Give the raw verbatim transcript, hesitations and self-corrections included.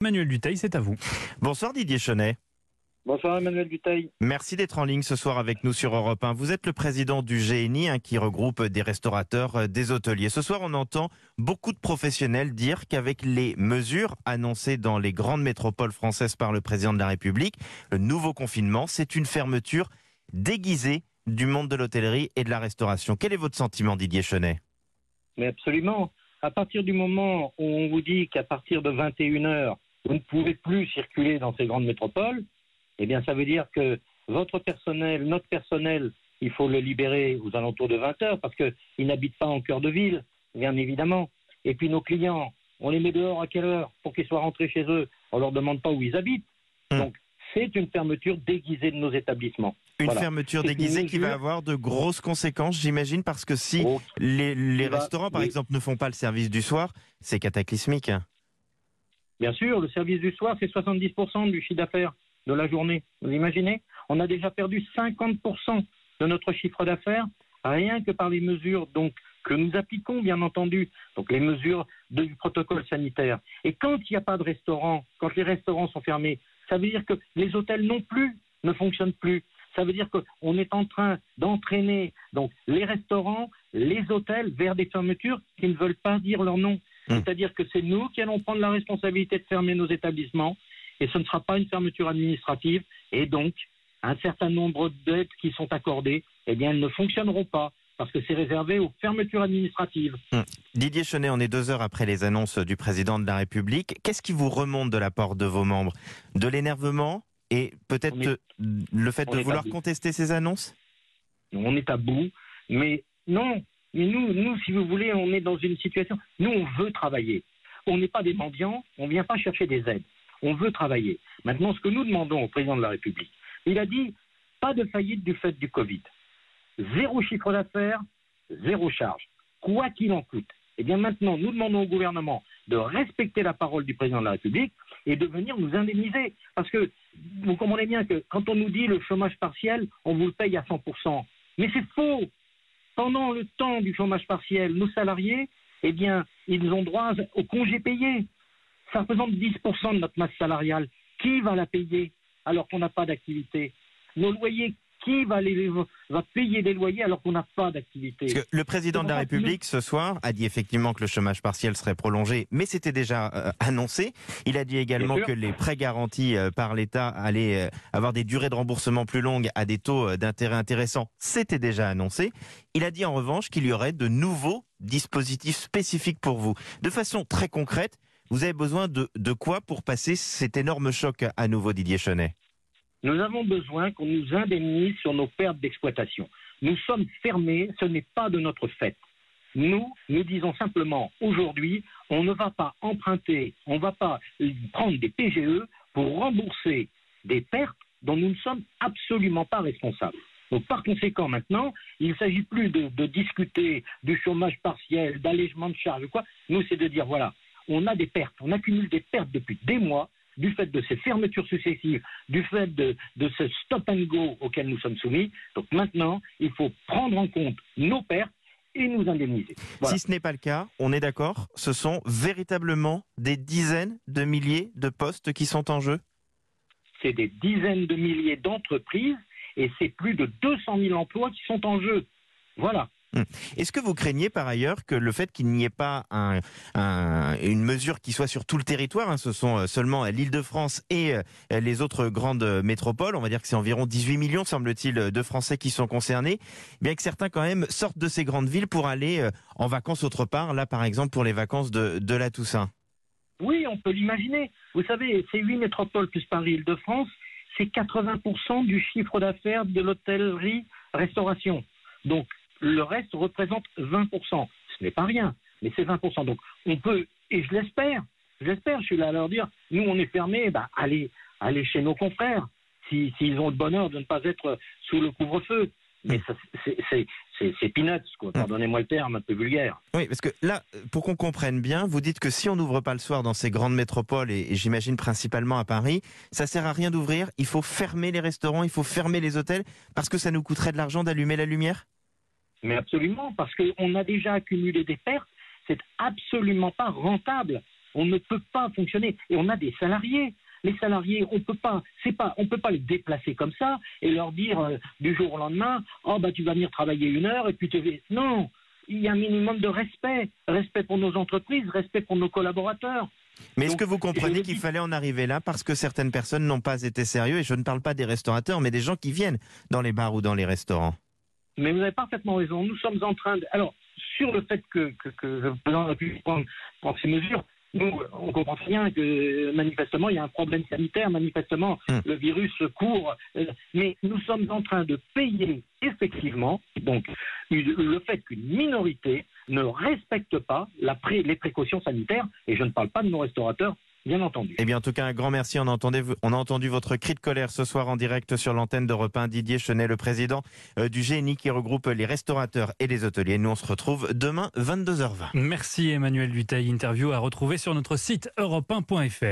Emmanuel Dutheil, c'est à vous. Bonsoir Didier Chenet. Bonsoir Emmanuel Dutheil. Merci d'être en ligne ce soir avec nous sur Europe un. Vous êtes le président du G N I hein, qui regroupe des restaurateurs, euh, des hôteliers. Ce soir, on entend beaucoup de professionnels dire qu'avec les mesures annoncées dans les grandes métropoles françaises par le président de la République, le nouveau confinement, c'est une fermeture déguisée du monde de l'hôtellerie et de la restauration. Quel est votre sentiment, Didier Chenet ? Mais absolument. À partir du moment où on vous dit qu'à partir de vingt et une heures, vous ne pouvez plus circuler dans ces grandes métropoles, eh bien ça veut dire que votre personnel, notre personnel, il faut le libérer aux alentours de vingt heures parce qu'ils n'habitent pas en cœur de ville, bien évidemment. Et puis nos clients, on les met dehors à quelle heure pour qu'ils soient rentrés chez eux? On ne leur demande pas où ils habitent. Mmh. Donc c'est une fermeture déguisée de nos établissements. Une Voilà. fermeture C'est déguisée une qui va mesure... avoir de grosses conséquences, j'imagine, parce que si Oh, les, les va... restaurants, par oui. exemple, ne font pas le service du soir, c'est cataclysmique. Bien sûr, le service du soir, c'est soixante-dix pour cent du chiffre d'affaires de la journée. Vous imaginez? On a déjà perdu cinquante pour cent de notre chiffre d'affaires, rien que par les mesures donc, que nous appliquons, bien entendu, donc les mesures de- du protocole sanitaire. Et quand il n'y a pas de restaurant, quand les restaurants sont fermés, ça veut dire que les hôtels non plus ne fonctionnent plus. Ça veut dire qu'on est en train d'entraîner donc, les restaurants, les hôtels vers des fermetures qui ne veulent pas dire leur nom. Mmh. C'est-à-dire que c'est nous qui allons prendre la responsabilité de fermer nos établissements et ce ne sera pas une fermeture administrative et donc un certain nombre d'aides qui sont accordées, eh bien elles ne fonctionneront pas parce que c'est réservé aux fermetures administratives. Hum. Didier Chenet, on est deux heures après les annonces du président de la République. Qu'est-ce qui vous remonte de la part de vos membres? De l'énervement et peut-être On est- le fait on de est vouloir à bout. contester ces annonces? On est à bout, mais non, mais nous, nous, si vous voulez, on est dans une situation, nous on veut travailler. On n'est pas des mendiants, on ne vient pas chercher des aides. On veut travailler. Maintenant, ce que nous demandons au président de la République, il a dit pas de faillite du fait du Covid. Zéro chiffre d'affaires, zéro charge. Quoi qu'il en coûte. Eh bien maintenant, nous demandons au gouvernement de respecter la parole du président de la République et de venir nous indemniser. Parce que vous comprenez bien que quand on nous dit le chômage partiel, on vous le paye à cent pour cent. Mais c'est faux. Pendant le temps du chômage partiel, nos salariés, eh bien, ils ont droit au congé payé. Ça représente dix pour cent de notre masse salariale. Qui va la payer alors qu'on n'a pas d'activité? Nos loyers, qui va, les, va payer des loyers alors qu'on n'a pas d'activité? Parce que le président de la République, ce soir, a dit effectivement que le chômage partiel serait prolongé, mais c'était déjà euh, annoncé. Il a dit également Bien sûr. que les prêts garantis euh, par l'État allaient euh, avoir des durées de remboursement plus longues à des taux euh, d'intérêt intéressants. C'était déjà annoncé. Il a dit en revanche qu'il y aurait de nouveaux dispositifs spécifiques pour vous. De façon très concrète, vous avez besoin de, de quoi pour passer cet énorme choc à nouveau, Didier Chenet? Nous avons besoin qu'on nous indemnise sur nos pertes d'exploitation. Nous sommes fermés, ce n'est pas de notre fait. Nous, nous disons simplement, aujourd'hui, on ne va pas emprunter, on ne va pas prendre des P G E pour rembourser des pertes dont nous ne sommes absolument pas responsables. Donc par conséquent, maintenant, il ne s'agit plus de, de discuter du chômage partiel, d'allègement de charges ou quoi. Nous, c'est de dire, voilà, on a des pertes, on accumule des pertes depuis des mois, du fait de ces fermetures successives, du fait de, de ce stop and go auquel nous sommes soumis. Donc maintenant, il faut prendre en compte nos pertes et nous indemniser. Voilà. Si ce n'est pas le cas, on est d'accord, ce sont véritablement des dizaines de milliers de postes qui sont en jeu? C'est des dizaines de milliers d'entreprises et c'est plus de deux cent mille emplois qui sont en jeu. Voilà. Est-ce que vous craignez par ailleurs que le fait qu'il n'y ait pas un, un, une mesure qui soit sur tout le territoire, hein, ce sont seulement l'Île-de-France et euh, les autres grandes métropoles, on va dire que c'est environ dix-huit millions, semble-t-il, de Français qui sont concernés, bien que certains quand même sortent de ces grandes villes pour aller euh, en vacances autre part, là par exemple pour les vacances de, de la Toussaint? Oui, on peut l'imaginer. Vous savez, ces huit métropoles plus Paris-Île-de-France, c'est quatre-vingts pour cent du chiffre d'affaires de l'hôtellerie-restauration. Donc, le reste représente vingt pour cent. Ce n'est pas rien, mais c'est vingt pour cent. Donc, on peut, et je l'espère, je l'espère, je suis là à leur dire, nous, on est fermés, bah, allez, allez chez nos confrères, s'ils si, ont le bonheur de ne pas être sous le couvre-feu. Mais ça, c'est, c'est, c'est, c'est peanuts, quoi. Pardonnez-moi le terme un peu vulgaire. Oui, parce que là, pour qu'on comprenne bien, vous dites que si on n'ouvre pas le soir dans ces grandes métropoles, et, et j'imagine principalement à Paris, ça sert à rien d'ouvrir, il faut fermer les restaurants, il faut fermer les hôtels, parce que ça nous coûterait de l'argent d'allumer la lumière? Mais absolument, parce qu'on a déjà accumulé des pertes, c'est absolument pas rentable. On ne peut pas fonctionner. Et on a des salariés. Les salariés, on peut pas, c'est pas, on peut pas les déplacer comme ça et leur dire euh, du jour au lendemain, oh bah tu vas venir travailler une heure et puis tu vas... Non, il y a un minimum de respect, respect pour nos entreprises, respect pour nos collaborateurs. Mais est-ce Donc, que vous comprenez je qu'il dis- fallait en arriver là parce que certaines personnes n'ont pas été sérieux, et je ne parle pas des restaurateurs, mais des gens qui viennent dans les bars ou dans les restaurants? Mais vous avez parfaitement raison. Nous sommes en train de... Alors, sur le fait que, que, que le président a pu prendre, prendre ces mesures, nous, on comprend très bien que manifestement, il y a un problème sanitaire, manifestement, Mm. le virus court. euh, Mais nous sommes en train de payer effectivement donc, une- le fait qu'une minorité ne respecte pas la pré- les précautions sanitaires. Et je ne parle pas de nos restaurateurs, bien entendu. Eh bien, en tout cas, un grand merci. On, entendait, on a entendu votre cri de colère ce soir en direct sur l'antenne d'Europe un. Didier Chenet, le président euh, du G N I qui regroupe les restaurateurs et les hôteliers. Nous, on se retrouve demain, vingt-deux heures vingt. Merci Emmanuel Dutheil. Interview à retrouver sur notre site europe un point f r.